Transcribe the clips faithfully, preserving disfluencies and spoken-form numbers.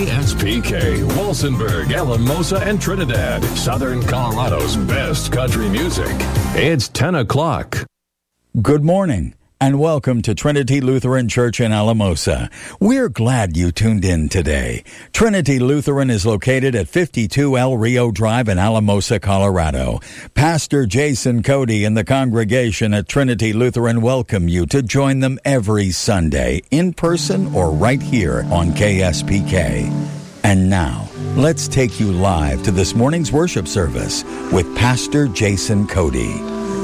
K S P K, Walsenburg, Alamosa, and Trinidad, Southern Colorado's best country music. It's ten o'clock. Good morning, and welcome to Trinity Lutheran Church in Alamosa. We're glad you tuned in today. Trinity Lutheran is located at fifty-two El Rio Drive in Alamosa, Colorado. Pastor Jason Cody and the congregation at Trinity Lutheran welcome you to join them every Sunday, in person or right here on K S P K. And now, let's take you live to this morning's worship service with Pastor Jason Cody.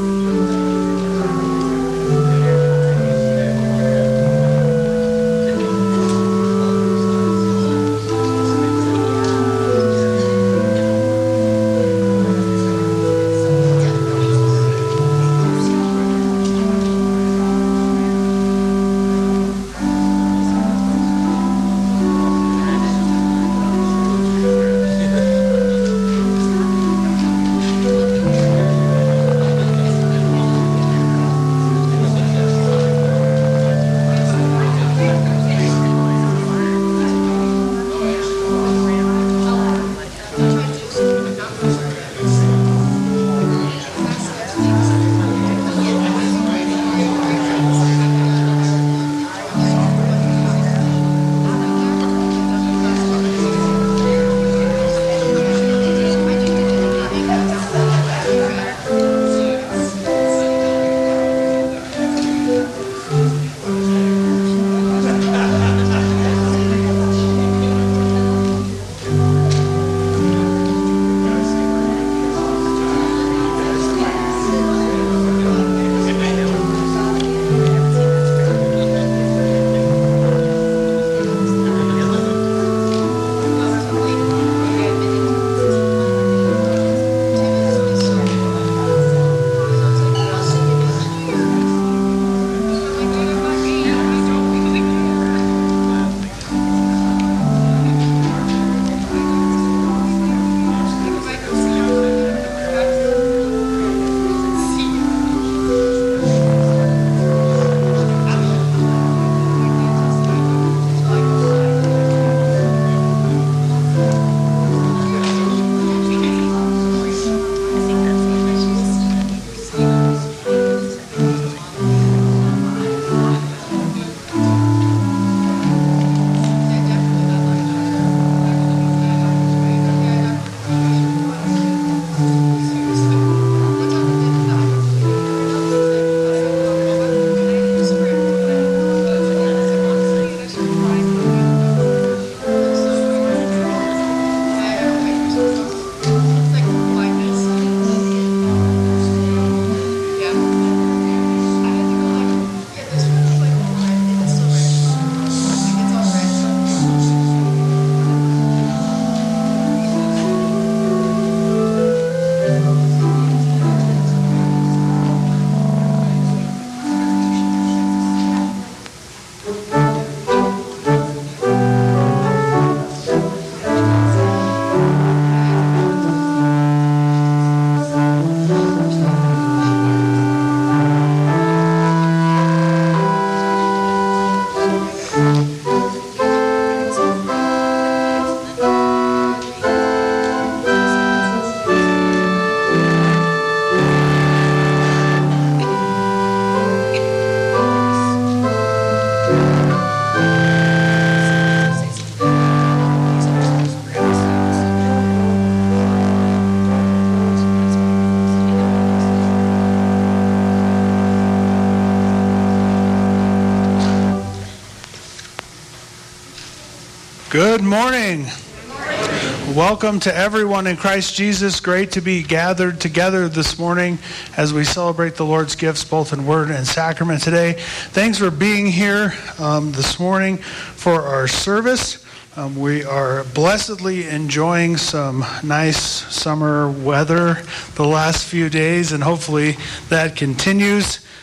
Good morning. Good morning. Welcome to everyone in Christ Jesus. Great to be gathered together this morning as we celebrate the Lord's gifts both in word and sacrament today. Thanks for being here um, this morning for our service. Um, we are blessedly enjoying some nice summer weather the last few days, and hopefully that continues.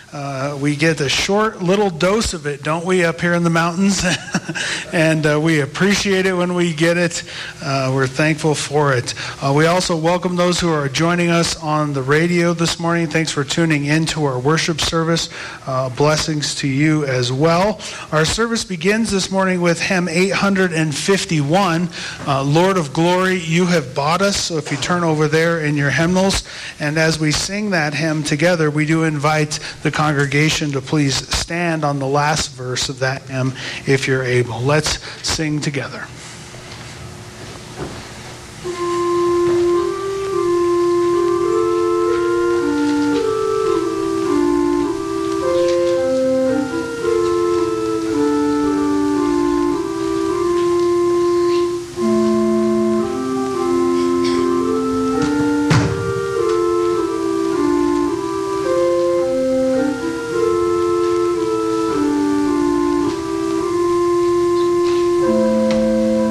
Uh, we get a short little dose of it, don't we, up here in the mountains? And uh, we appreciate it when we get it. Uh, we're thankful for it. Uh, we also welcome those who are joining us on the radio this morning. Thanks for tuning in to our worship service. Uh, blessings to you as well. Our service begins this morning with hymn eight hundred fifty-one, uh, Lord of Glory, You Have Bought Us. So if you turn over there in your hymnals, and as we sing that hymn together, we do invite the congregation to please stand on the last verse of that hymn if you're able. Let's sing together. Thank you.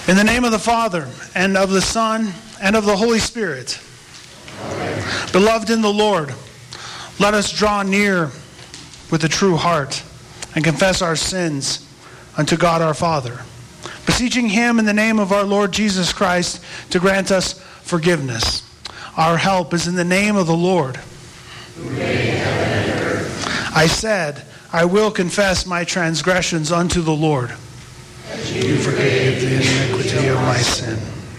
In the name of the Father, and of the Son, and of the Holy Spirit. Amen. Beloved in the Lord, let us draw near with a true heart and confess our sins unto God our Father, beseeching him in the name of our Lord Jesus Christ to grant us forgiveness. Our help is in the name of the Lord. Who made heaven and earth. I said, I will confess my transgressions unto the Lord. You forgave the iniquity of my sin.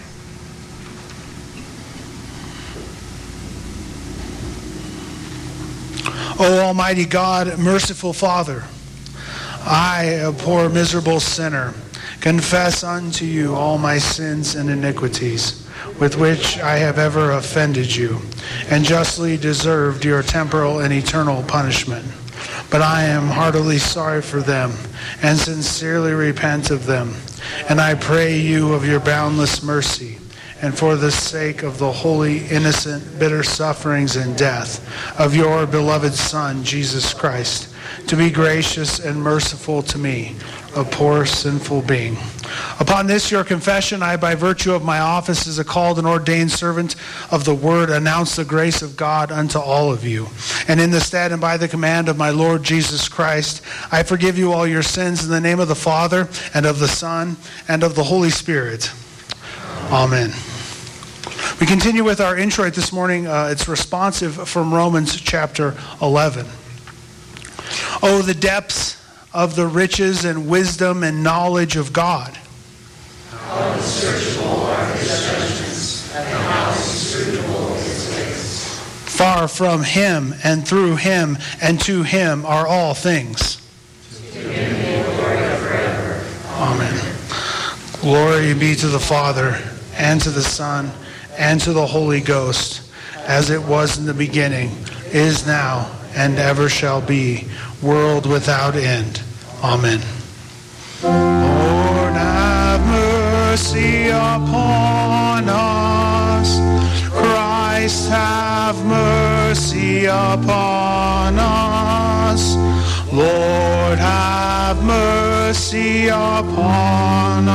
O Almighty God, merciful Father, I, a poor miserable sinner, confess unto you all my sins and iniquities, with which I have ever offended you, and justly deserved your temporal and eternal punishment. But I am heartily sorry for them, and sincerely repent of them. And I pray you of your boundless mercy, and for the sake of the holy, innocent, bitter sufferings and death of your beloved Son, Jesus Christ, to be gracious and merciful to me, a poor sinful being. Upon this your confession, I, by virtue of my office as a called and ordained servant of the word, announce the grace of God unto all of you. And in the stead and by the command of my Lord Jesus Christ, I forgive you all your sins in the name of the Father, and of the Son, and of the Holy Spirit. Amen. We continue with our introit this morning. Uh, it's responsive from Romans chapter eleven. Oh, the depths of the riches and wisdom and knowledge of God. How unsearchable are his judgments, and how inscrutable his ways. Far from him and through him and to him are all things. To him be glory forever. Amen. Glory be to the Father, and to the Son, and to the Holy Ghost, as it was in the beginning, is now, and ever shall be, world without end. Amen. Lord, have mercy upon us. Christ, have mercy upon us. Lord, have mercy upon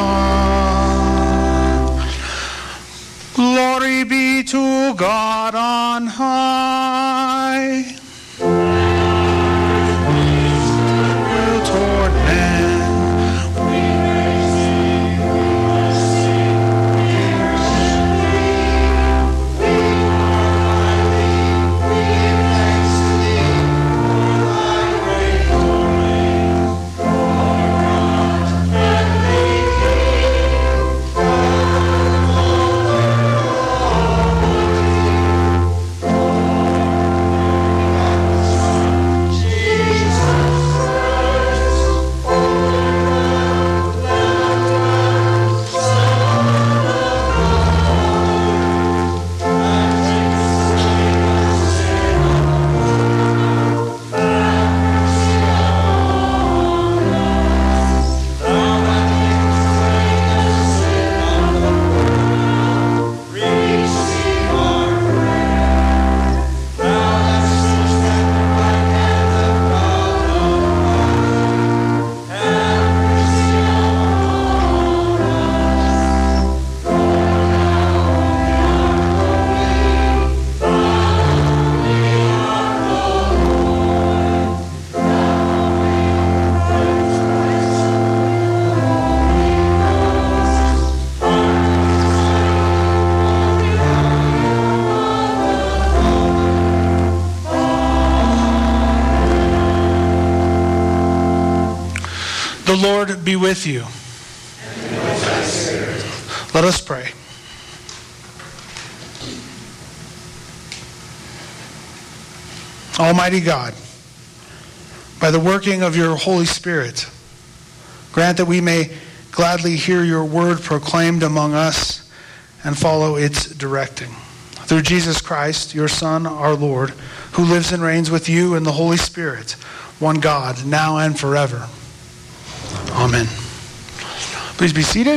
us. Glory be to God on high. The Lord be with you. And with thy spirit. Let us pray. Almighty God, by the working of your Holy Spirit, grant that we may gladly hear your word proclaimed among us and follow its directing. Through Jesus Christ, your Son, our Lord, who lives and reigns with you in the Holy Spirit, one God, now and forever. Amen. Please be seated.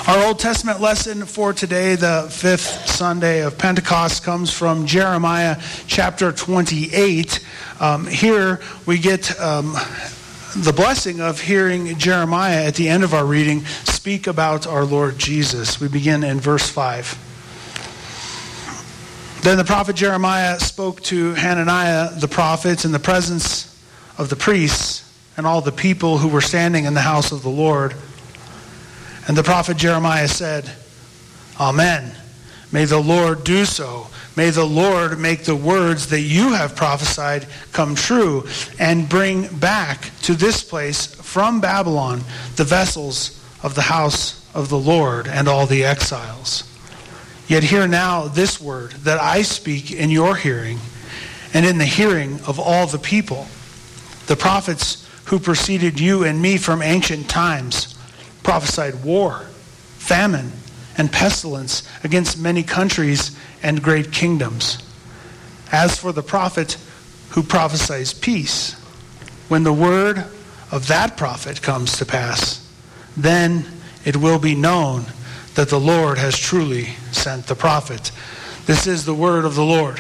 Our Old Testament lesson for today, the fifth Sunday of Pentecost, comes from Jeremiah chapter twenty-eight. Um, here we get um, the blessing of hearing Jeremiah at the end of our reading speak about our Lord Jesus. We begin in verse five. Then the prophet Jeremiah spoke to Hananiah the prophet in the presence of the priests and all the people who were standing in the house of the Lord. And the prophet Jeremiah said, Amen. May the Lord do so. May the Lord make the words that you have prophesied come true and bring back to this place from Babylon the vessels of the house of the Lord and all the exiles. Yet hear now this word that I speak in your hearing and in the hearing of all the people. The prophets who preceded you and me from ancient times prophesied war, famine, and pestilence against many countries and great kingdoms. As for the prophet who prophesies peace, when the word of that prophet comes to pass, then it will be known that the Lord has truly sent the prophet. This is the word of the Lord.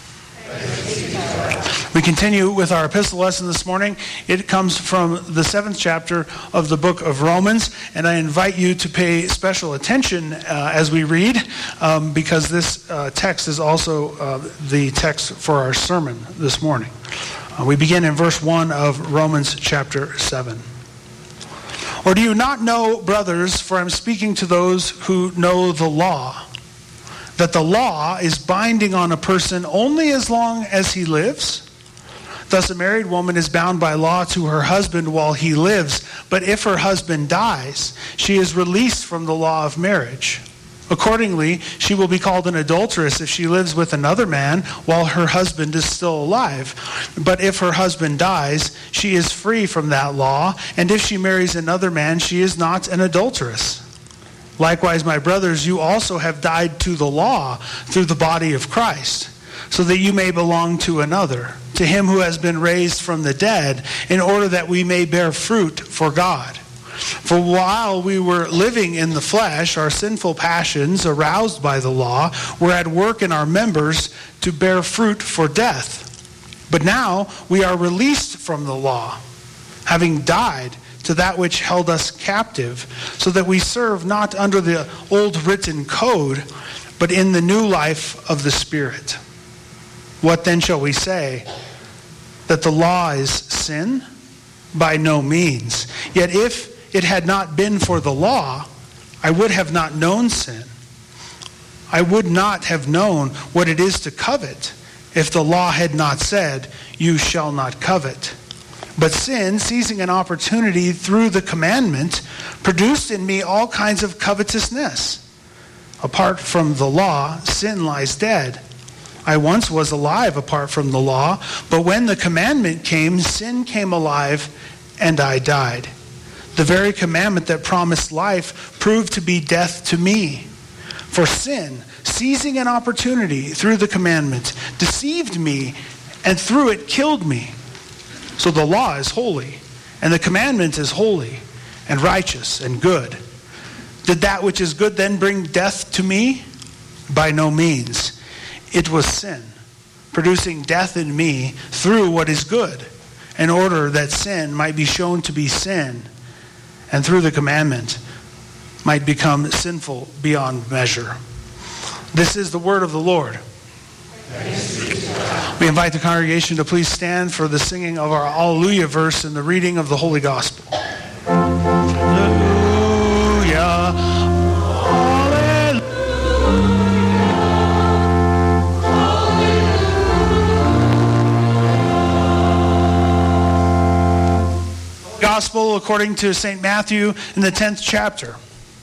We continue with our epistle lesson this morning. It comes from the seventh chapter of the book of Romans, and I invite you to pay special attention uh, as we read, um, because this uh, text is also uh, the text for our sermon this morning. Uh, we begin in verse one of Romans chapter seven. Or do you not know, brothers, for I'm speaking to those who know the law, that the law is binding on a person only as long as he lives? Thus a married woman is bound by law to her husband while he lives, but if her husband dies, she is released from the law of marriage. Accordingly, she will be called an adulteress if she lives with another man while her husband is still alive. But if her husband dies, she is free from that law, and if she marries another man, she is not an adulteress. Likewise, my brothers, you also have died to the law through the body of Christ, so that you may belong to another, to him who has been raised from the dead, in order that we may bear fruit for God. For while we were living in the flesh, our sinful passions, aroused by the law, were at work in our members to bear fruit for death. But now we are released from the law, having died to that which held us captive, so that we serve not under the old written code, but in the new life of the Spirit. What then shall we say? That the law is sin? By no means. Yet if it had not been for the law, I would have not known sin. I would not have known what it is to covet if the law had not said, you shall not covet. But sin, seizing an opportunity through the commandment, produced in me all kinds of covetousness. Apart from the law, sin lies dead. I once was alive apart from the law, but when the commandment came, sin came alive, and I died. The very commandment that promised life proved to be death to me. For sin, seizing an opportunity through the commandment, deceived me, and through it killed me. So the law is holy, and the commandment is holy, and righteous, and good. Did that which is good then bring death to me? By no means. It was sin, producing death in me through what is good, in order that sin might be shown to be sin, and through the commandment might become sinful beyond measure. This is the word of the Lord. We invite the congregation to please stand for the singing of our Alleluia verse and the reading of the Holy Gospel. Alleluia. Gospel according to Saint Matthew in the tenth chapter.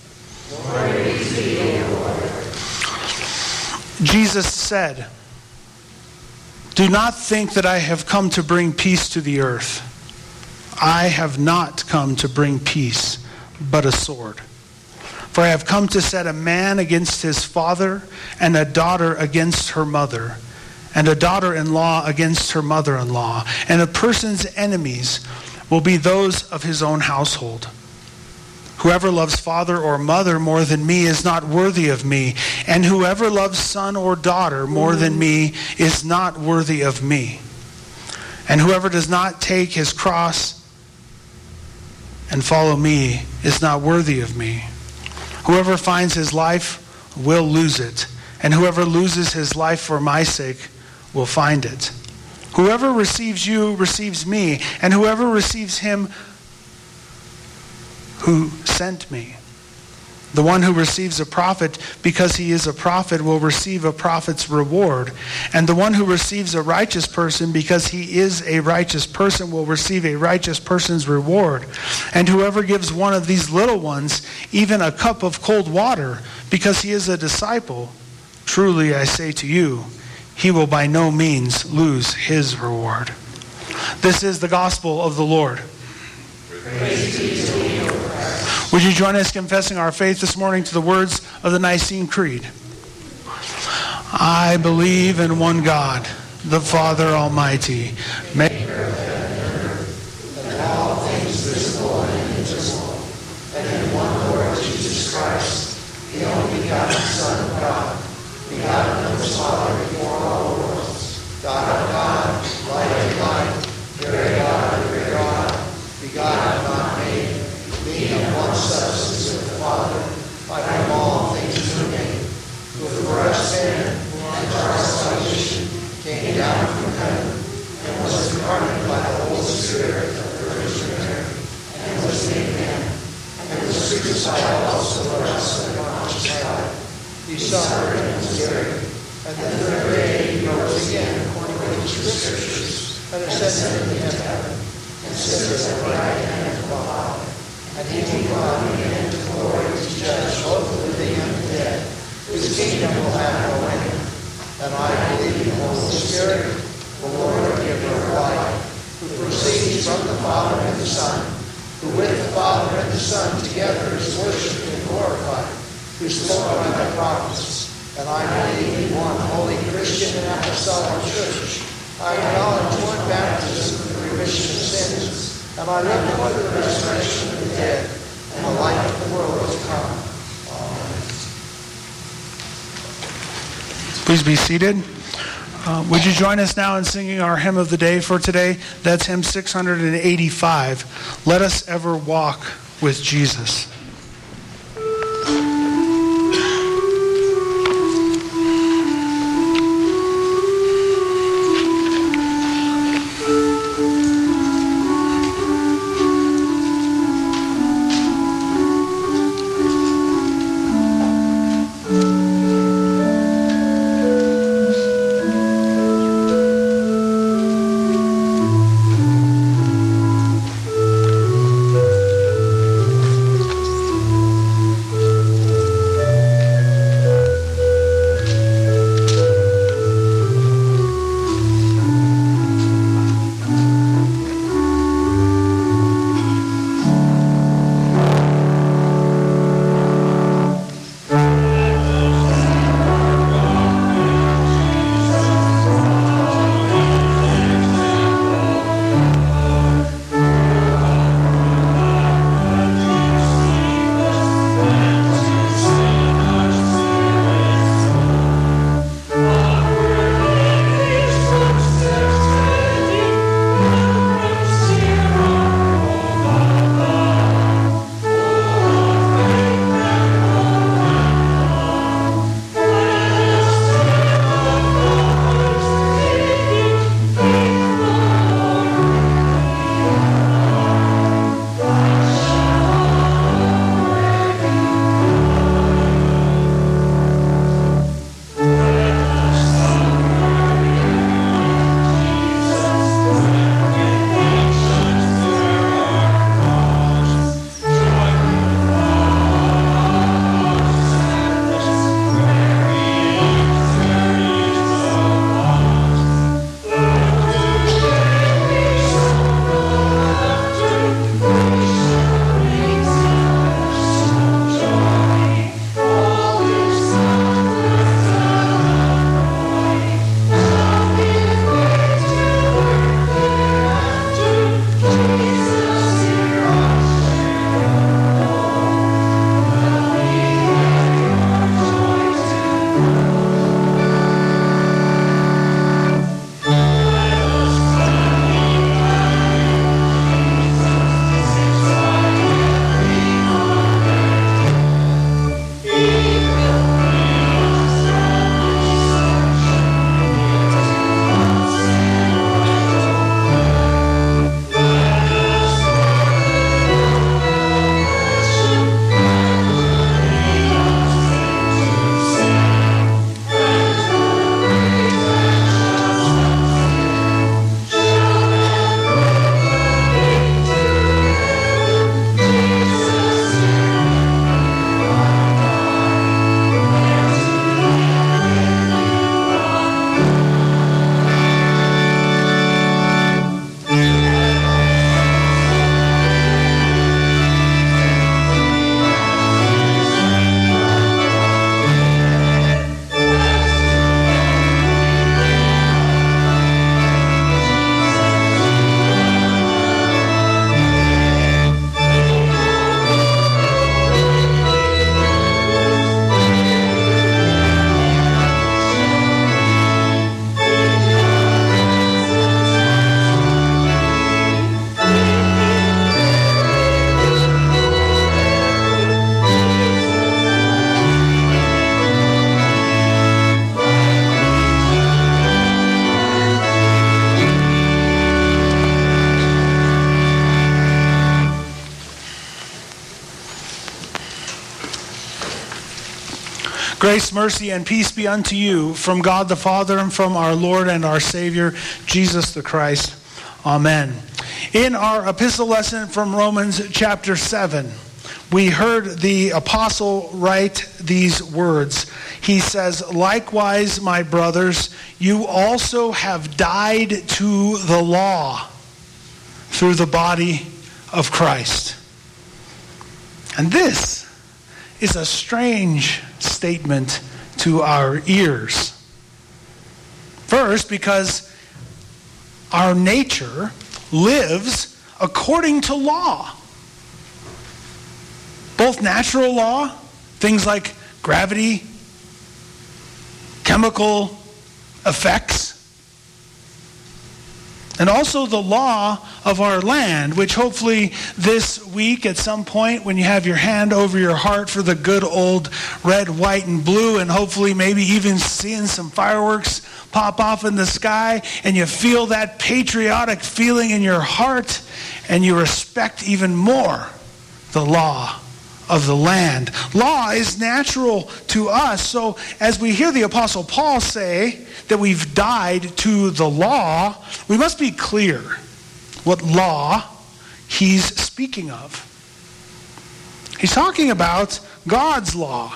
Jesus said, do not think that I have come to bring peace to the earth. I have not come to bring peace, but a sword. For I have come to set a man against his father, and a daughter against her mother, and a daughter-in-law against her mother-in-law, and a person's enemies will be those of his own household. Whoever loves father or mother more than me is not worthy of me, and whoever loves son or daughter more than me is not worthy of me. And whoever does not take his cross and follow me is not worthy of me. Whoever finds his life will lose it, and whoever loses his life for my sake will find it. Whoever receives you receives me, and whoever receives him who sent me. The one who receives a prophet because he is a prophet will receive a prophet's reward. And the one who receives a righteous person because he is a righteous person will receive a righteous person's reward. And whoever gives one of these little ones even a cup of cold water because he is a disciple, truly I say to you, he will by no means lose his reward. This is the gospel of the Lord. Praise be to you, Christ. Would you join us confessing our faith this morning to the words of the Nicene Creed? I believe in one God, the Father Almighty, maker of heaven and earth, and all things visible and invisible, and in one Lord Jesus Christ, the only begotten Son of God, begotten of his Father before all worlds, God of God, light of light, very God of very God, begotten, not made, being of one substance with the Father, by whom all things were made, who for our sin and for our salvation came down from heaven, and was incarnate by the Holy Spirit of the Virgin Mary, and was made man, and was crucified also for us under Pontius Pilate. He suffered and was buried, and the third day he rose again according to the Scriptures, and ascended into heaven, and sits at the right hand of the Father. And he will come again to glory to judge both the living and the dead, whose kingdom will have no end. And I believe in the Holy Spirit, the Lord, giver of life, who proceeds from the Father and the Son, who with the Father and the Son together is worshipped and glorified, who spoke by the prophets. And I believe in one holy Christian and apostolic church. I acknowledge one baptism for the remission of sins, and I look for the resurrection of the dead and the life of the world to come. Amen. Please be seated. Uh, would you join us now in singing our hymn of the day for today? That's hymn six hundred eighty-five. Let us ever walk with Jesus. Grace, mercy, and peace be unto you from God the Father and from our Lord and our Savior, Jesus the Christ. Amen. In our epistle lesson from Romans chapter seven, we heard the apostle write these words. He says, "Likewise, my brothers, you also have died to the law through the body of Christ." And this is a strange statement to our ears. First, because our nature lives according to law. Both natural law, things like gravity, chemical effects, and also the law of our land, which hopefully this week at some point when you have your hand over your heart for the good old red, white, and blue, and hopefully maybe even seeing some fireworks pop off in the sky, and you feel that patriotic feeling in your heart, and you respect even more the law of the land. Law is natural to us. So as we hear the Apostle Paul say that we've died to the law, we must be clear what law he's speaking of. He's talking about God's law,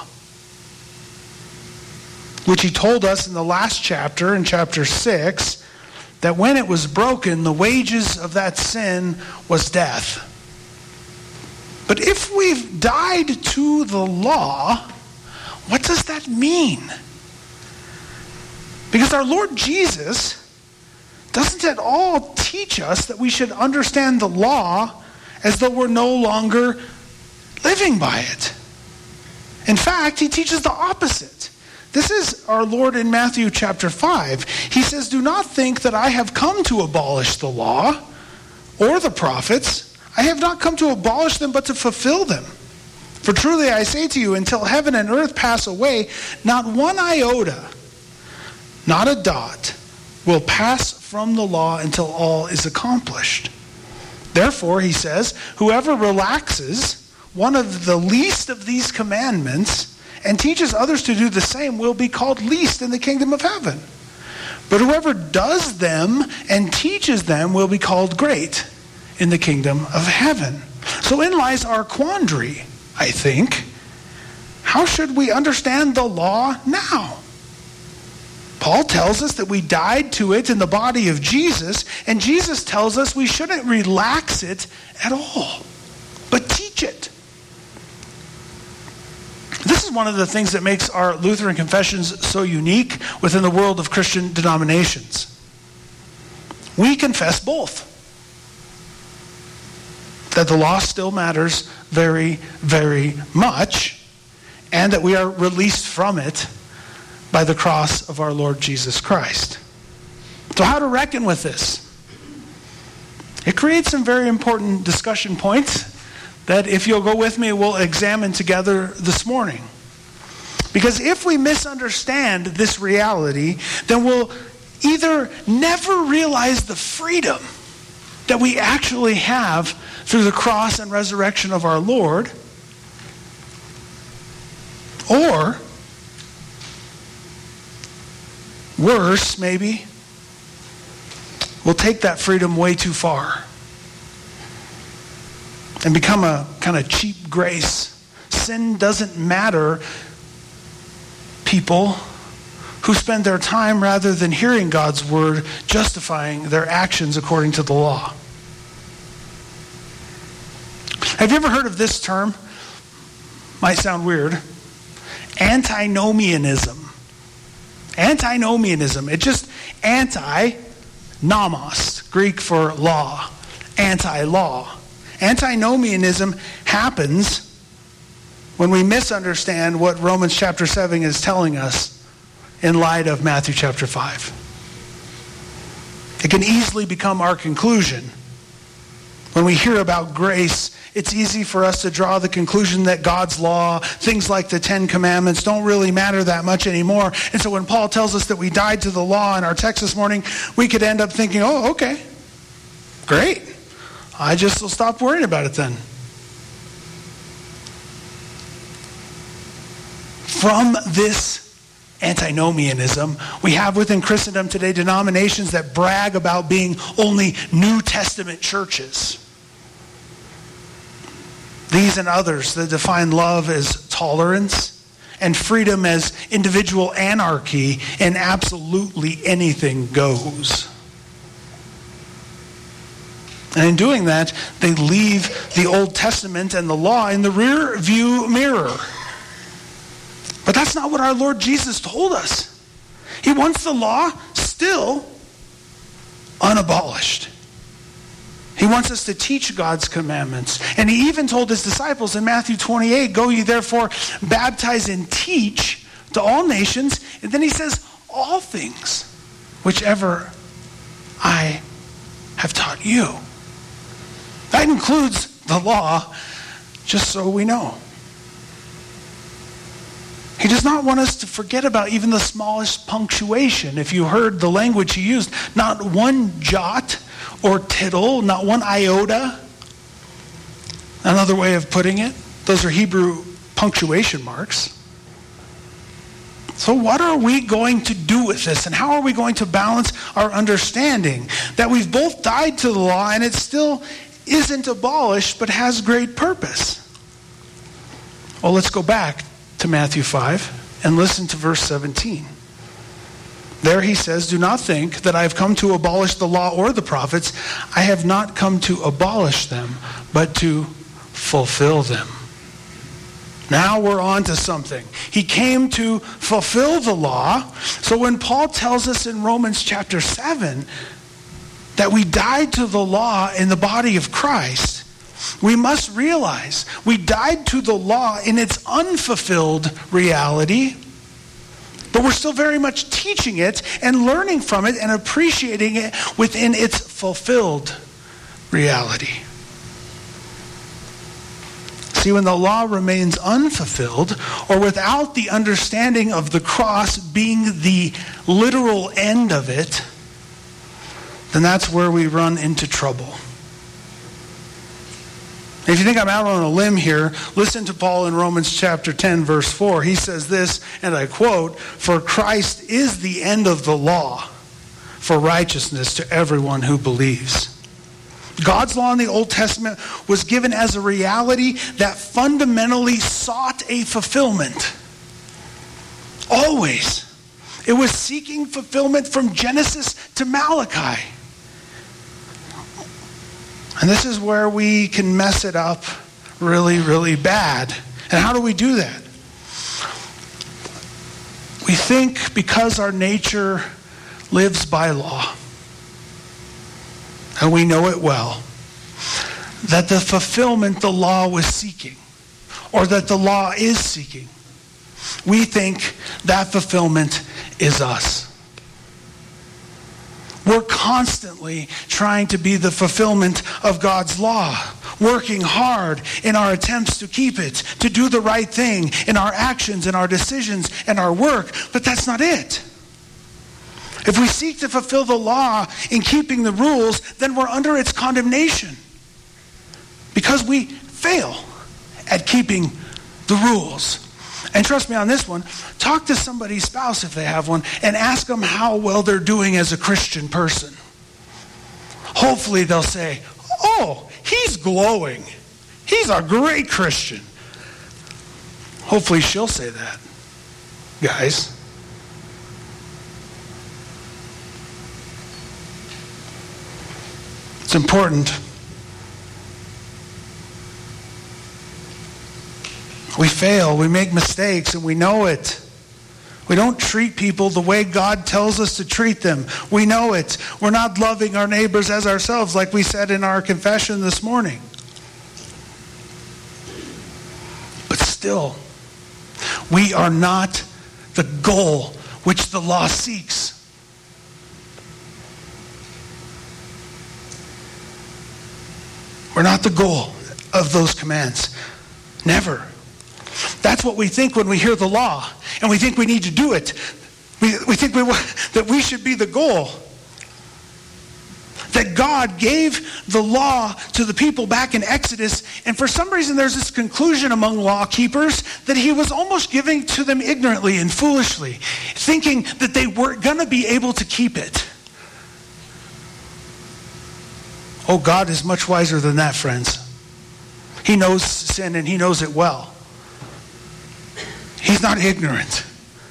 which he told us in the last chapter, in chapter six, that when it was broken, the wages of that sin was death. But if we've died to the law, what does that mean? Because our Lord Jesus doesn't at all teach us that we should understand the law as though we're no longer living by it. In fact, he teaches the opposite. This is our Lord in Matthew chapter five. He says, "Do not think that I have come to abolish the law or the prophets. I have not come to abolish them, but to fulfill them. For truly I say to you, until heaven and earth pass away, not one iota, not a dot, will pass from the law until all is accomplished. Therefore," he says, "whoever relaxes one of the least of these commandments and teaches others to do the same will be called least in the kingdom of heaven. But whoever does them and teaches them will be called great in the kingdom of heaven." So in lies our quandary, I think. How should we understand the law now? Paul tells us that we died to it in the body of Jesus, and Jesus tells us we shouldn't relax it at all, but teach it. This is one of the things that makes our Lutheran confessions so unique within the world of Christian denominations. We confess both. That the law still matters very, very much, and that we are released from it by the cross of our Lord Jesus Christ. So how to reckon with this? It creates some very important discussion points that, if you'll go with me, we'll examine together this morning. Because if we misunderstand this reality, then we'll either never realize the freedom that we actually have through the cross and resurrection of our Lord, or worse, maybe, we'll take that freedom way too far and become a kind of cheap grace. Sin doesn't matter, people who spend their time, rather than hearing God's word, justifying their actions according to the law. Have you ever heard of this term? Might sound weird. Antinomianism. Antinomianism. It's just anti, nomos, Greek for law. Anti-law. Antinomianism happens when we misunderstand what Romans chapter seven is telling us in light of Matthew chapter five. It can easily become our conclusion. When we hear about grace, it's easy for us to draw the conclusion that God's law, things like the Ten Commandments, don't really matter that much anymore. And so when Paul tells us that we died to the law in our text this morning, we could end up thinking, oh, okay, great. I just will stop worrying about it then. from this antinomianism, we have within Christendom today denominations that brag about being only New Testament churches. These and others that define love as tolerance and freedom as individual anarchy, and absolutely anything goes. And in doing that, they leave the Old Testament and the law in the rear view mirror. But that's not what our Lord Jesus told us. He wants the law still unabolished. He wants us to teach God's commandments. And he even told his disciples in Matthew twenty-eight, "Go ye therefore, baptize and teach to all nations." And then he says, "All things, whichever I have taught you." That includes the law, just so we know. He does not want us to forget about even the smallest punctuation. If you heard the language he used, not one jot or tittle, not one iota. Another way of putting it, those are Hebrew punctuation marks. So what are we going to do with this? And how are we going to balance our understanding that we've both died to the law and it still isn't abolished but has great purpose? Well, let's go back to Matthew five and listen to verse seventeen. There he says, "Do not think that I have come to abolish the law or the prophets. I have not come to abolish them, but to fulfill them." Now we're on to something. He came to fulfill the law. So when Paul tells us in Romans chapter seven that we died to the law in the body of Christ, we must realize we died to the law in its unfulfilled reality, but we're still very much teaching it and learning from it and appreciating it within its fulfilled reality. See, when the law remains unfulfilled or without the understanding of the cross being the literal end of it, then that's where we run into trouble. If you think I'm out on a limb here, listen to Paul in Romans chapter ten, verse four. He says this, and I quote, "For Christ is the end of the law for righteousness to everyone who believes." God's law in the Old Testament was given as a reality that fundamentally sought a fulfillment. Always. It was seeking fulfillment from Genesis to Malachi. And this is where we can mess it up really, really bad. And how do we do that? We think because our nature lives by law, and we know it well, that the fulfillment the law was seeking, or that the law is seeking, we think that fulfillment is us. We're constantly trying to be the fulfillment of God's law, working hard in our attempts to keep it, to do the right thing in our actions, in our decisions, and our work, but that's not it. If we seek to fulfill the law in keeping the rules, then we're under its condemnation because we fail at keeping the rules. And trust me on this one, talk to somebody's spouse if they have one and ask them how well they're doing as a Christian person. Hopefully they'll say, "Oh, he's glowing. He's a great Christian." Hopefully she'll say that, guys. It's important. We fail, we make mistakes, and we know it. We don't treat people the way God tells us to treat them. We know it. We're not loving our neighbors as ourselves, like we said in our confession this morning. But still, we are not the goal which the law seeks. We're not the goal of those commands. Never. That's what we think when we hear the law, and we think we need to do it. We, we think we, that we should be the goal. that God gave the law to the people back in Exodus, and for some reason there's this conclusion among law keepers that he was almost giving to them ignorantly and foolishly, thinking that they weren't going to be able to keep it. Oh, God is much wiser than that, friends. He knows sin and he knows it well. He's not ignorant.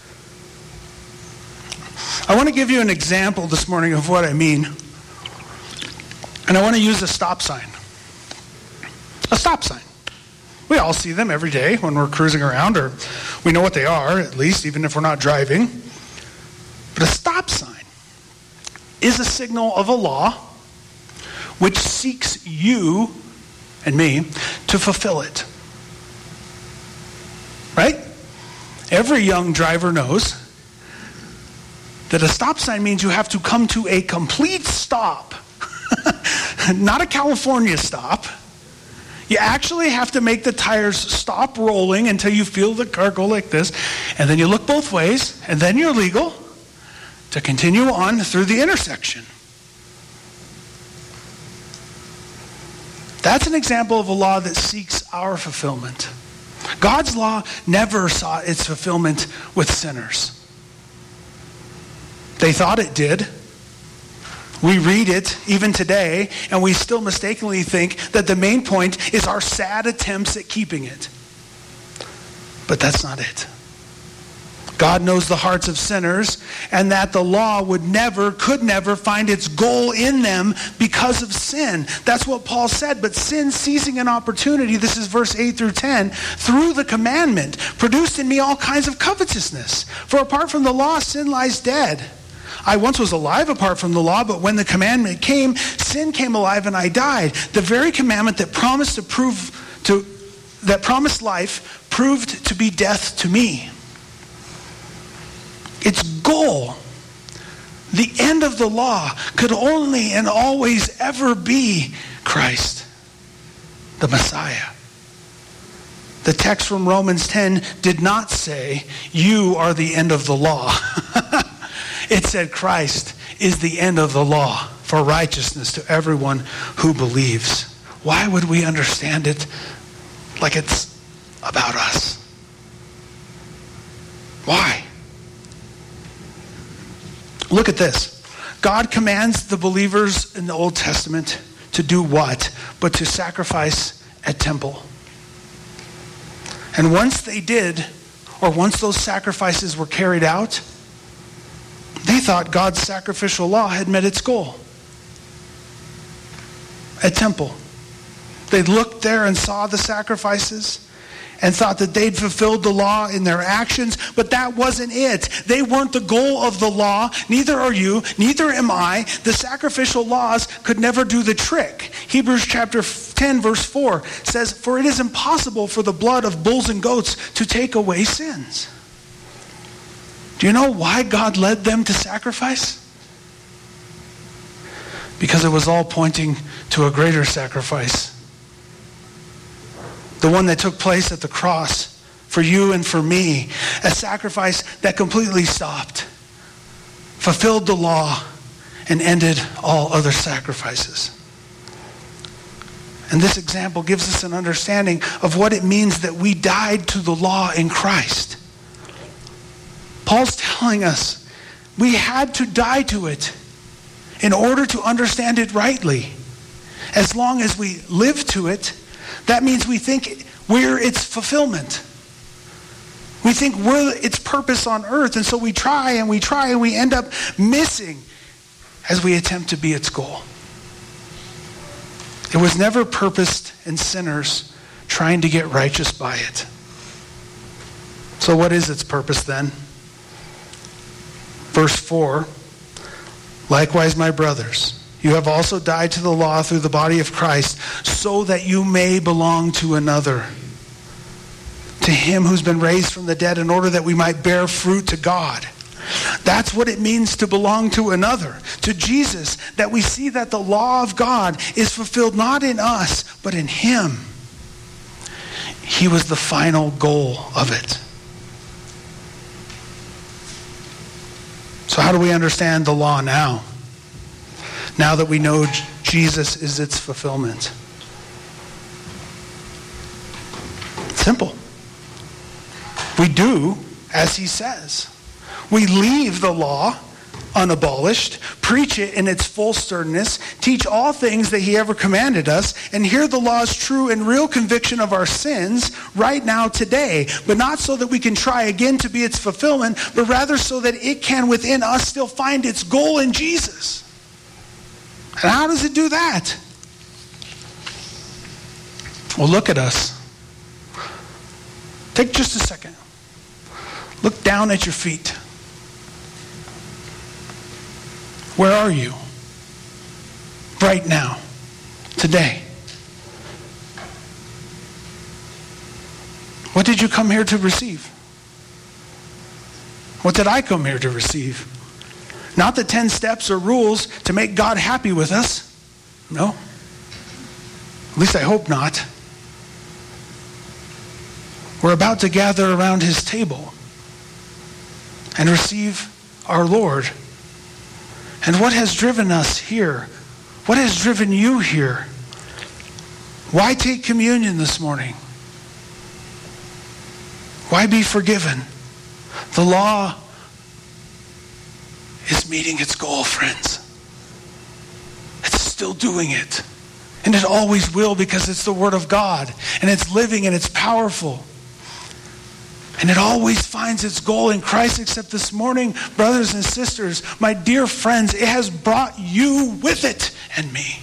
I want to give you an example this morning of what I mean. And I want to use a stop sign. A stop sign. We all see them every day when we're cruising around, or we know what they are, at least, even if we're not driving. But a stop sign is a signal of a law which seeks you and me to fulfill it. Right? Every young driver knows that a stop sign means you have to come to a complete stop. Not a California stop. You actually have to make the tires stop rolling until you feel the car go like this. And then you look both ways, and then you're legal to continue on through the intersection. That's an example of a law that seeks our fulfillment. God's law never sought its fulfillment with sinners. They thought it did. We read it even today, and we still mistakenly think that the main point is our sad attempts at keeping it. But that's not it. God knows the hearts of sinners, and that the law would never, could never find its goal in them because of sin. That's what Paul said. But sin, seizing an opportunity, this is verse eight through ten, through the commandment, produced in me all kinds of covetousness. For apart from the law, sin lies dead. I once was alive apart from the law, but when the commandment came, sin came alive and I died. The very commandment that promised to prove to that promised life proved to be death to me. Its goal, the end of the law, could only and always ever be Christ, the Messiah. The text from Romans ten did not say, you are the end of the law. It said Christ is the end of the law for righteousness to everyone who believes. Why would we understand it like it's about us? Why? Look at this. God commands the believers in the Old Testament to do what? But to sacrifice at temple. And once they did, or once those sacrifices were carried out, they thought God's sacrificial law had met its goal. At temple. They looked there and saw the sacrifices and thought that they'd fulfilled the law in their actions, but that wasn't it. They weren't the goal of the law. Neither are you. Neither am I. The sacrificial laws could never do the trick. Hebrews chapter ten verse four says, for it is impossible for the blood of bulls and goats to take away sins. Do you know why God led them to sacrifice? Because it was all pointing to a greater sacrifice. The one that took place at the cross for you and for me. A sacrifice that completely stopped, fulfilled the law, and ended all other sacrifices. And this example gives us an understanding of what it means that we died to the law in Christ. Paul's telling us we had to die to it in order to understand it rightly. As long as we live to it, that means we think we're its fulfillment. We think we're its purpose on earth, and so we try and we try and we end up missing as we attempt to be its goal. It was never purposed in sinners trying to get righteous by it. So what is its purpose then? Verse four, likewise, my brothers, you have also died to the law through the body of Christ, so that you may belong to another. To him who's been raised from the dead, in order that we might bear fruit to God. That's what it means to belong to another, to Jesus, that we see that the law of God is fulfilled not in us, but in him. He was the final goal of it. So how do we understand the law now? now that we know Jesus is its fulfillment? Simple. We do as he says. We leave the law unabolished, preach it in its full sternness, teach all things that he ever commanded us, and hear the law's true and real conviction of our sins right now today, but not so that we can try again to be its fulfillment, but rather so that it can within us still find its goal in Jesus. And how does it do that? Well, look at us. Take just a second. Look down at your feet. Where are you? Right now. Today. What did you come here to receive? What did I come here to receive? Not the ten steps or rules to make God happy with us. No. At least I hope not. We're about to gather around his table and receive our Lord. And what has driven us here? What has driven you here? Why take communion this morning? Why be forgiven? The law is meeting its goal, friends. It's still doing it. And it always will, because it's the Word of God. And it's living and it's powerful. And it always finds its goal in Christ, except this morning, brothers and sisters, my dear friends, it has brought you with it and me.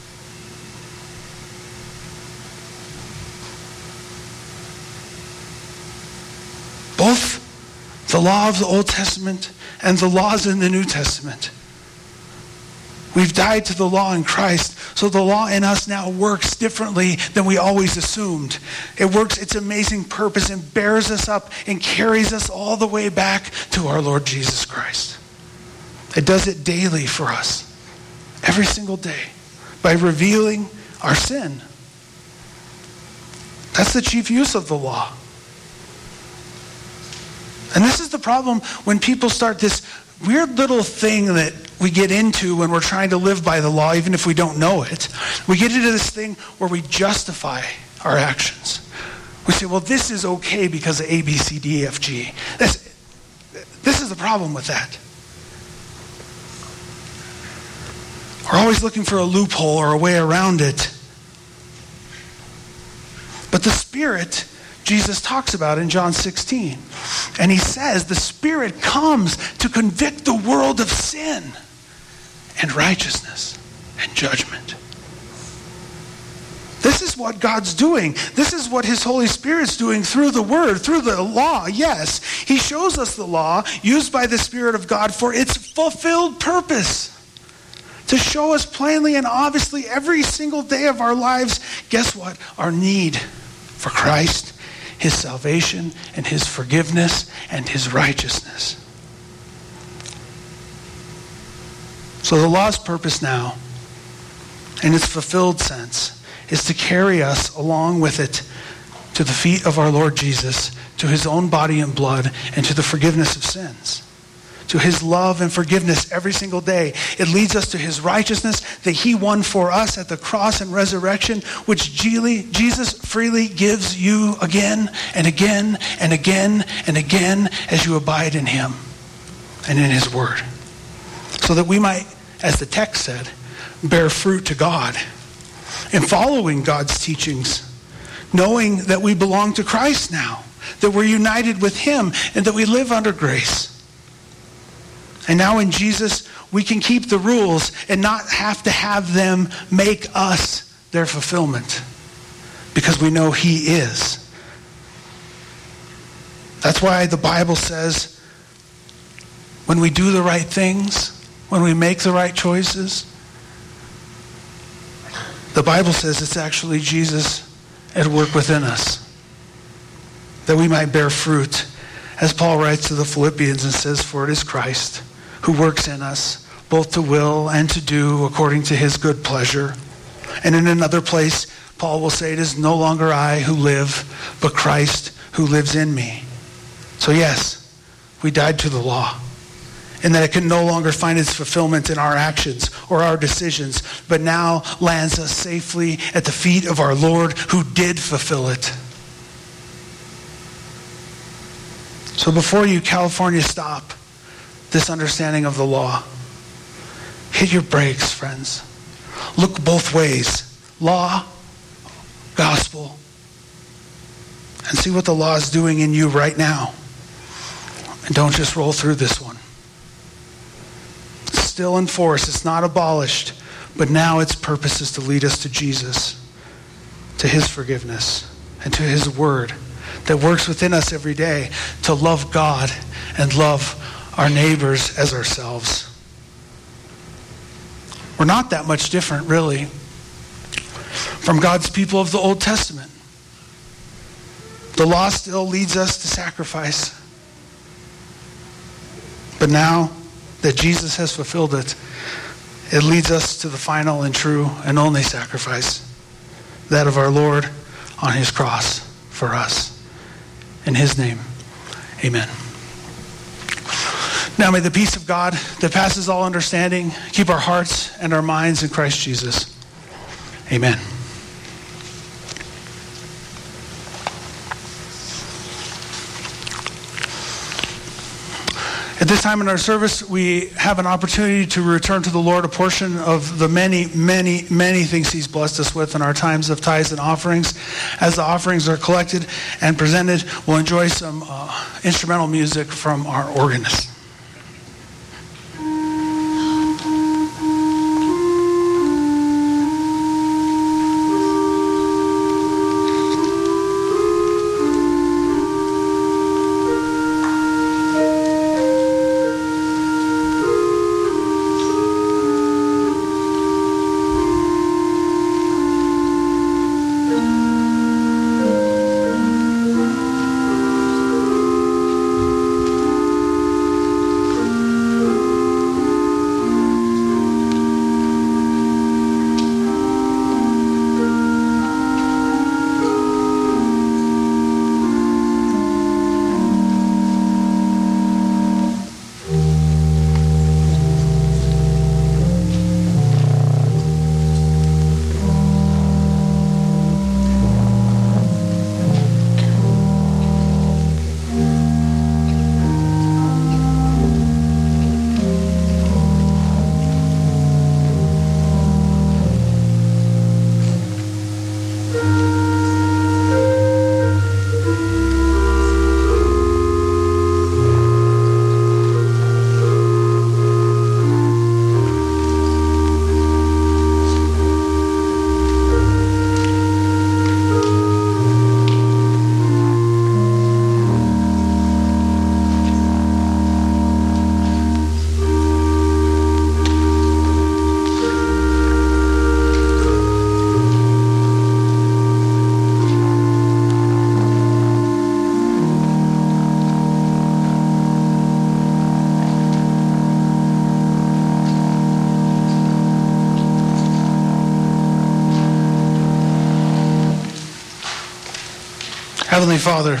Both the law of the Old Testament and the laws in the New Testament. We've died to the law in Christ, so the law in us now works differently than we always assumed. It works its amazing purpose and bears us up and carries us all the way back to our Lord Jesus Christ. It does it daily for us, every single day, by revealing our sin. That's the chief use of the law. And this is the problem when people start this weird little thing that we get into when we're trying to live by the law, even if we don't know it. We get into this thing where we justify our actions. We say, well, this is okay because of A, B, C, D, E, F, G. This, this is the problem with that. We're always looking for a loophole or a way around it. But the Spirit, Jesus talks about in John sixteen. And he says the Spirit comes to convict the world of sin and righteousness and judgment. This is what God's doing. This is what his Holy Spirit's doing through the Word, through the law. Yes, he shows us the law used by the Spirit of God for its fulfilled purpose. To show us plainly and obviously every single day of our lives, guess what? Our need for Christ, his salvation, and his forgiveness, and his righteousness. So the law's purpose now, in its fulfilled sense, is to carry us along with it to the feet of our Lord Jesus, to his own body and blood, and to the forgiveness of sins. To his love and forgiveness every single day. It leads us to his righteousness that he won for us at the cross and resurrection, which Jesus freely gives you again and again and again and again as you abide in him and in his word. So that we might, as the text said, bear fruit to God in following God's teachings, knowing that we belong to Christ now, that we're united with him, and that we live under grace. And now in Jesus, we can keep the rules and not have to have them make us their fulfillment, because we know he is. That's why the Bible says when we do the right things, when we make the right choices, the Bible says it's actually Jesus at work within us, that we might bear fruit. As Paul writes to the Philippians and says, for it is Christ who works in us, both to will and to do according to his good pleasure. And in another place, Paul will say, it is no longer I who live, but Christ who lives in me. So yes, we died to the law. and that it can no longer find its fulfillment in our actions or our decisions, but now lands us safely at the feet of our Lord who did fulfill it. So before you, California, stop this understanding of the law, hit your brakes, friends. Look both ways. Law, gospel. And see what the law is doing in you right now. And don't just roll through this one. It's still in force. It's not abolished. But now its purpose is to lead us to Jesus, to his forgiveness, and to his word that works within us every day to love God and love our neighbors as ourselves. We're not that much different, really, from God's people of the Old Testament. The law still leads us to sacrifice. But now that Jesus has fulfilled it, it leads us to the final and true and only sacrifice, that of our Lord on his cross for us. In his name, amen. Now may the peace of God that passes all understanding keep our hearts and our minds in Christ Jesus. Amen. At this time in our service, we have an opportunity to return to the Lord a portion of the many, many, many things he's blessed us with in our times of tithes and offerings. As the offerings are collected and presented, we'll enjoy some uh, instrumental music from our organist. Heavenly Father,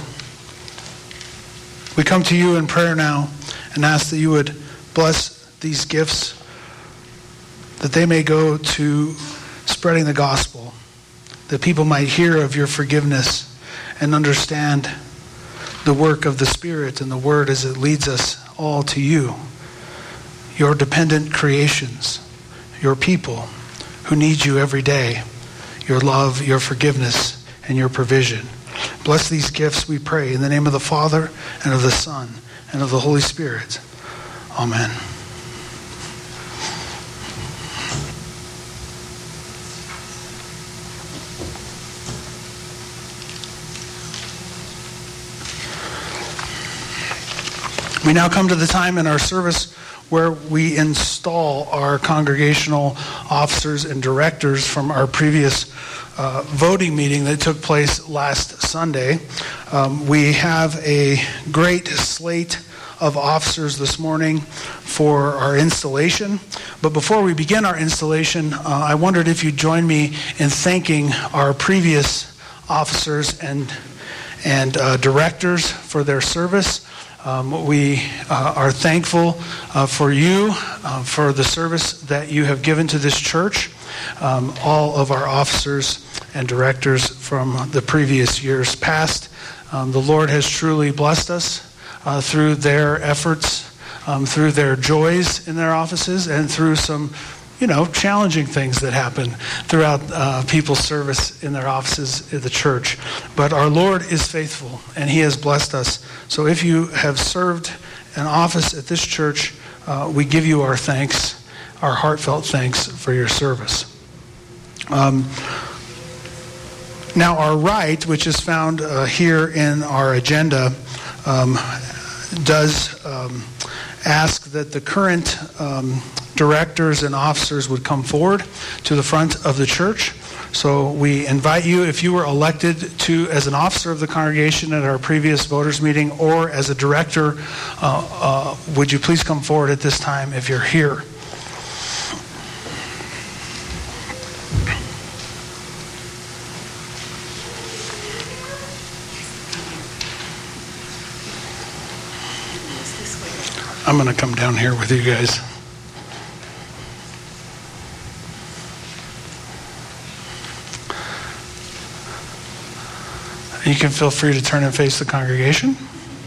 we come to you in prayer now and ask that you would bless these gifts, that they may go to spreading the gospel, that people might hear of your forgiveness and understand the work of the Spirit and the Word as it leads us all to you, your dependent creations, your people who need you every day, your love, your forgiveness, and your provision. Bless these gifts, we pray, in the name of the Father, and of the Son, and of the Holy Spirit. Amen. We now come to the time in our service where we install our congregational officers and directors from our previous Uh, voting meeting that took place last Sunday. Um, we have a great slate of officers this morning for our installation. But before we begin our installation, uh, I wondered if you'd join me in thanking our previous officers and and uh, directors for their service. Um, we uh, are thankful uh, for you, uh, for the service that you have given to this church, um, all of our officers and directors from the previous years past. Um, the Lord has truly blessed us uh, through their efforts, um, through their joys in their offices, and through some you know, challenging things that happen throughout uh, people's service in their offices at the church. But our Lord is faithful, and he has blessed us. So if you have served an office at this church, uh, we give you our thanks, our heartfelt thanks for your service. Um, now, our right, which is found uh, here in our agenda, um, does um, ask that the current um, directors and officers would come forward to the front of the church. So we invite you, if you were elected to as an officer of the congregation at our previous voters meeting or as a director, uh, uh, would you please come forward at this time if you're here. I'm going to come down here with you guys. You can feel free to turn and face the congregation.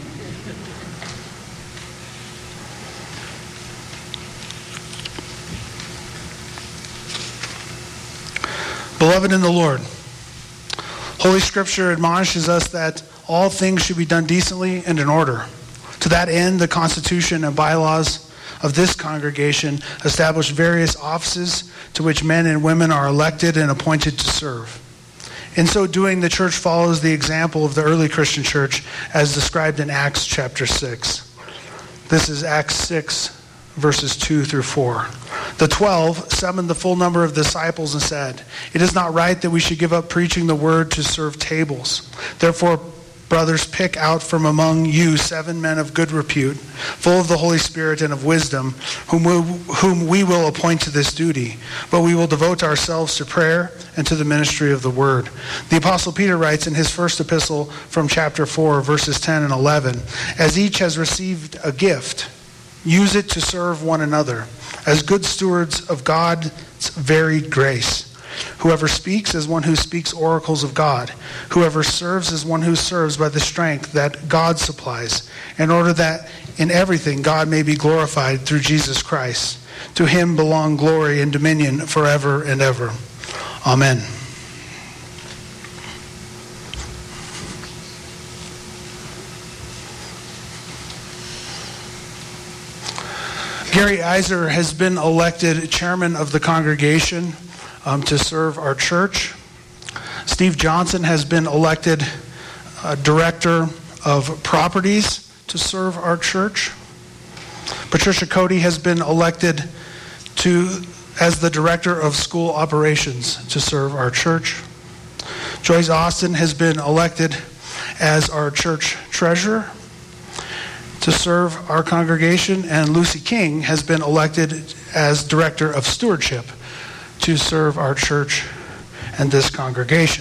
Beloved in the Lord, Holy Scripture admonishes us that all things should be done decently and in order. To that end, the Constitution and bylaws of this congregation establish various offices to which men and women are elected and appointed to serve. In so doing, the church follows the example of the early Christian church as described in Acts chapter six. This is Acts six, verses two through four. The twelve summoned the full number of disciples and said, "It is not right that we should give up preaching the word to serve tables. Therefore, brothers, pick out from among you seven men of good repute, full of the Holy Spirit and of wisdom, whom we, whom we will appoint to this duty. But we will devote ourselves to prayer and to the ministry of the word." The Apostle Peter writes in his first epistle from chapter four, verses ten and eleven, "As each has received a gift, use it to serve one another, as good stewards of God's varied grace. Whoever speaks is one who speaks oracles of God. Whoever serves is one who serves by the strength that God supplies, in order that in everything God may be glorified through Jesus Christ. To him belong glory and dominion forever and ever. Amen." Gary Iser has been elected chairman of the congregation Um, to serve our church. Steve Johnson has been elected uh, director of properties to serve our church. Patricia Cody has been elected to as the director of school operations to serve our church. Joyce Austin has been elected as our church treasurer to serve our congregation, and Lucy King has been elected as director of stewardship to serve our church and this congregation.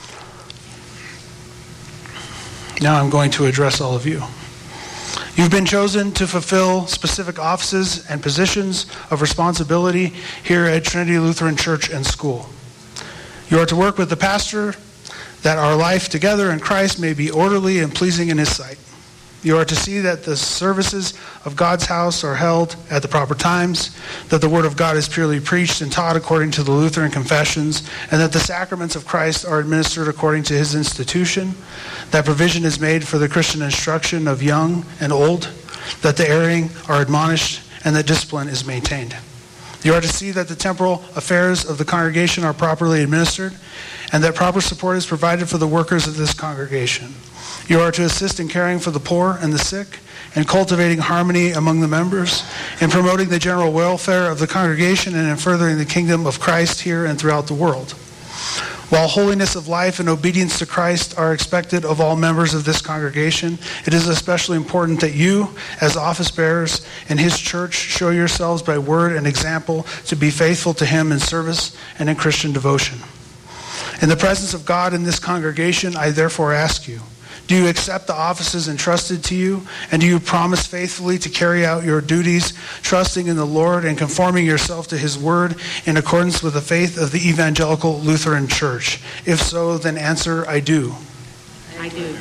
Now I'm going to address all of you. You've been chosen to fulfill specific offices and positions of responsibility here at Trinity Lutheran Church and School. You are to work with the pastor that our life together in Christ may be orderly and pleasing in his sight. You are to see that the services of God's house are held at the proper times, that the Word of God is purely preached and taught according to the Lutheran confessions, and that the sacraments of Christ are administered according to his institution, that provision is made for the Christian instruction of young and old, that the erring are admonished, and that discipline is maintained. You are to see that the temporal affairs of the congregation are properly administered, and that proper support is provided for the workers of this congregation. You are to assist in caring for the poor and the sick, in cultivating harmony among the members, in promoting the general welfare of the congregation, and in furthering the kingdom of Christ here and throughout the world. While holiness of life and obedience to Christ are expected of all members of this congregation, it is especially important that you, as office bearers in his church, show yourselves by word and example to be faithful to him in service and in Christian devotion. In the presence of God in this congregation, I therefore ask you Do you accept the offices entrusted to you? And do you promise faithfully to carry out your duties, trusting in the Lord and conforming yourself to his word in accordance with the faith of the Evangelical Lutheran Church? If so, then answer, I do. I do.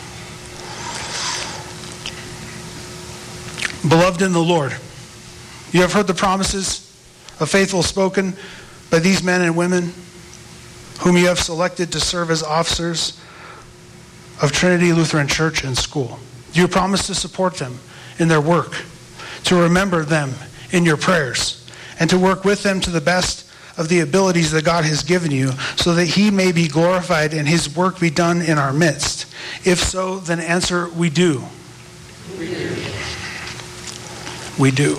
Beloved in the Lord, you have heard the promises of faithful spoken by these men and women whom you have selected to serve as officers of Trinity Lutheran Church and School. You promise to support them in their work, to remember them in your prayers, and to work with them to the best of the abilities that God has given you, so that he may be glorified and his work be done in our midst. If so, then answer, we do. We do. We do.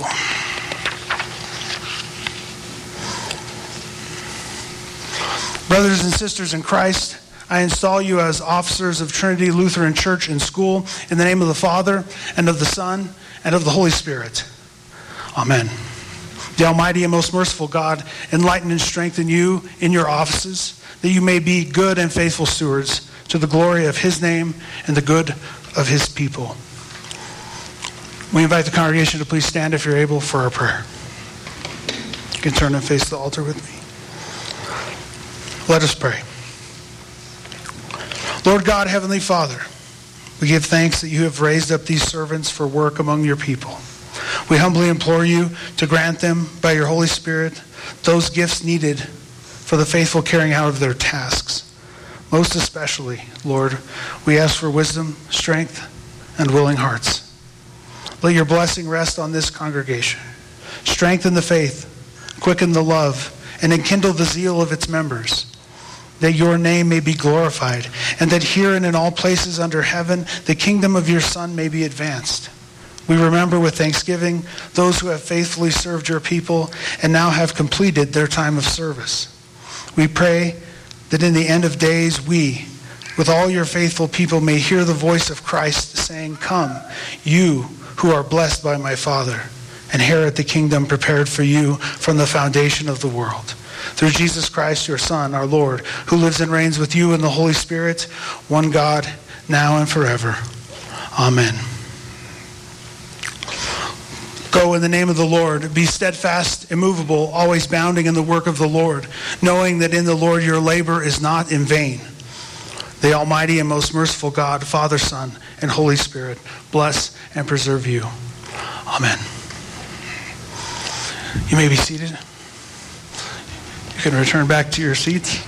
Brothers and sisters in Christ, I install you as officers of Trinity Lutheran Church and School in the name of the Father, and of the Son, and of the Holy Spirit. Amen. The Almighty and most merciful God enlighten and strengthen you in your offices, that you may be good and faithful stewards to the glory of his name and the good of his people. We invite the congregation to please stand if you're able for our prayer. You can turn and face the altar with me. Let us pray. Lord God, Heavenly Father, we give thanks that you have raised up these servants for work among your people. We humbly implore you to grant them, by your Holy Spirit, those gifts needed for the faithful carrying out of their tasks. Most especially, Lord, we ask for wisdom, strength, and willing hearts. Let your blessing rest on this congregation. Strengthen the faith, quicken the love, and enkindle the zeal of its members, that your name may be glorified, and that here and in all places under heaven, the kingdom of your Son may be advanced. We remember with thanksgiving those who have faithfully served your people and now have completed their time of service. We pray that in the end of days we, with all your faithful people, may hear the voice of Christ saying, "Come, you who are blessed by my Father, inherit the kingdom prepared for you from the foundation of the world. Through Jesus Christ, your Son, our Lord, who lives and reigns with you in the Holy Spirit, one God, now and forever. Amen." Go in the name of the Lord. Be steadfast, immovable, always bounding in the work of the Lord, knowing that in the Lord your labor is not in vain. The Almighty and most merciful God, Father, Son, and Holy Spirit, bless and preserve you. Amen. You may be seated. You can return back to your seats.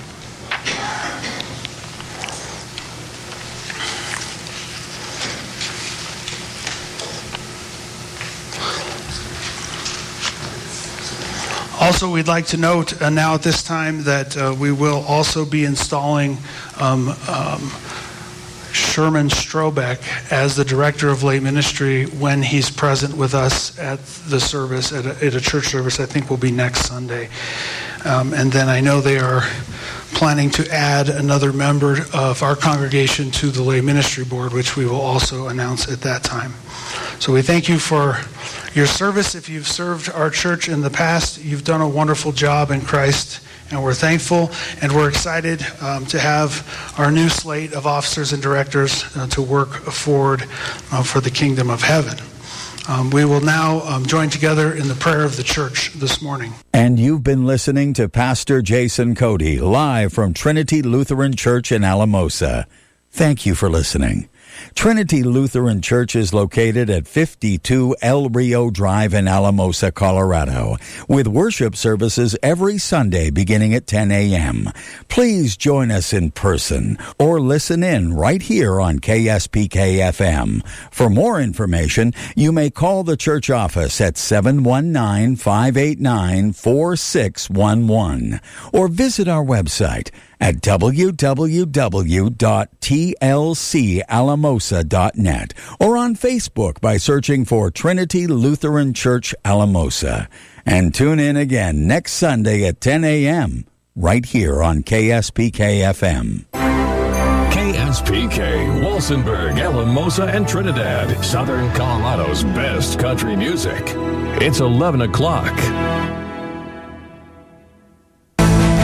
Also, we'd like to note uh, now at this time that uh, we will also be installing um, um, Sherman Strobeck as the Director of Lay Ministry when he's present with us at the service, at a, at a church service. I think will be next Sunday. Um, and then I know they are planning to add another member of our congregation to the Lay Ministry Board, which we will also announce at that time. So we thank you for your service. If you've served our church in the past, you've done a wonderful job in Christ, and we're thankful, and we're excited um, to have our new slate of officers and directors uh, to work forward uh, for the kingdom of heaven. Um, we will now um, join together in the prayer of the church this morning. And you've been listening to Pastor Jason Cody, live from Trinity Lutheran Church in Alamosa. Thank you for listening. Trinity Lutheran Church is located at fifty-two El Rio Drive in Alamosa, Colorado, with worship services every Sunday beginning at ten a.m. Please join us in person or listen in right here on K S P K F M. For more information, you may call the church office at seven one nine, five eight nine, four six one one or visit our website at w w w dot t l c alamosa dot net or on Facebook by searching for Trinity Lutheran Church Alamosa. And tune in again next Sunday at ten a.m. right here on K S P K F M. K S P K, Walsenburg, Alamosa, and Trinidad, Southern Colorado's best country music. It's eleven o'clock.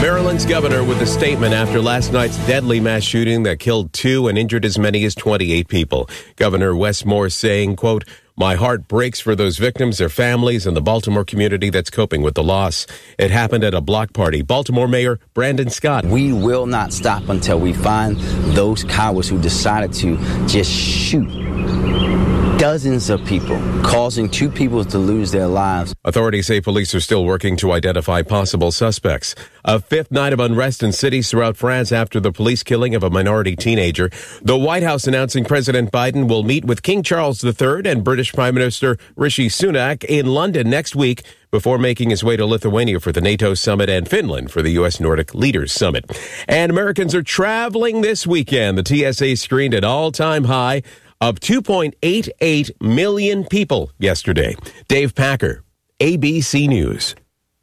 Maryland's governor with a statement after last night's deadly mass shooting that killed two and injured as many as twenty-eight people. Governor Wes Moore saying, quote, "My heart breaks for those victims, their families, and the Baltimore community that's coping with the loss. It happened at a block party." Baltimore Mayor Brandon Scott. "We will not stop until we find those cowards who decided to just shoot dozens of people, causing two people to lose their lives." Authorities say police are still working to identify possible suspects. A fifth night of unrest in cities throughout France after the police killing of a minority teenager. The White House announcing President Biden will meet with King Charles the Third and British Prime Minister Rishi Sunak in London next week before making his way to Lithuania for the NATO summit and Finland for the U S Nordic Leaders Summit. And Americans are traveling this weekend. The T S A screened an all-time high of two point eight eight million people yesterday. Dave Packer, A B C News.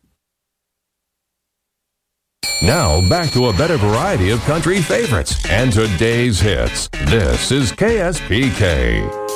Now back to a better variety of country favorites and today's hits. This is K S P K.